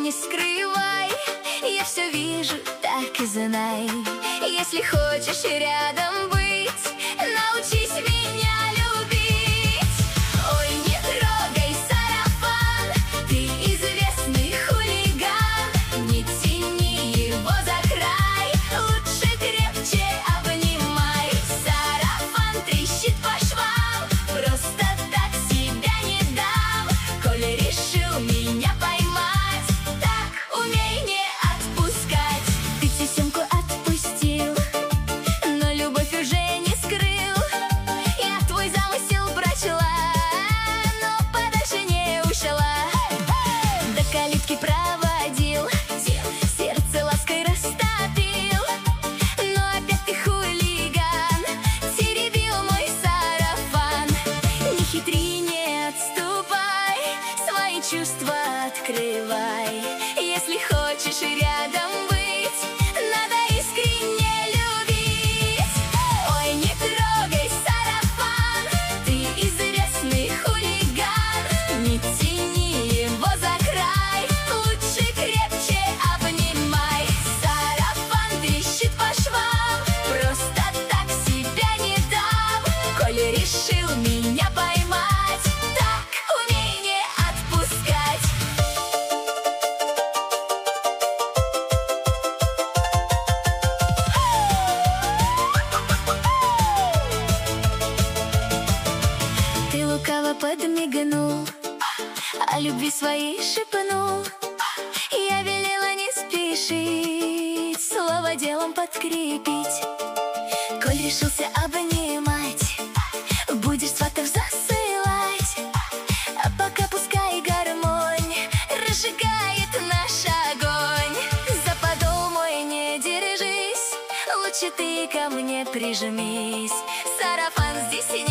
не скрывай, я все вижу, так и знай. Если хочешь рядом быть, научись меня любить. Ой, не трогай сарафан, ты известный хулиган. Не тяни его за край, лучше крепче обнимай. Сарафан трещит по швам, просто так себя не дам. Коль решил меня поймать, так умей не отпускать. Ты тесемку отпустил, но любовь уже не скрыл. Я твой замысел прочла, но подальше не ушла. До калитки проводил, сердце лаской растопил. Но опять ты хулиган, теребил мой сарафан. Не хитри, не отступай, свои чувства открывай. Если хочешь рядом быть, надо искренне любить. Ой, не трогай сарафан, ты известный хулиган. Не тяни его за край, лучше крепче обнимай. Сарафан трещит по швам, просто так себя не дам. Коль решил меня поймать, так умей не отпускать. Ты лукаво подмигнул, о любви своей шепнул. Я велела не спешить, слово делом подкрепить. Коль решился обнимать, будешь сватов засылать. А пока пускай гармонь разжигает наш огонь. За подол мой не держись, лучше ты ко мне прижмись. Сарафан здесь и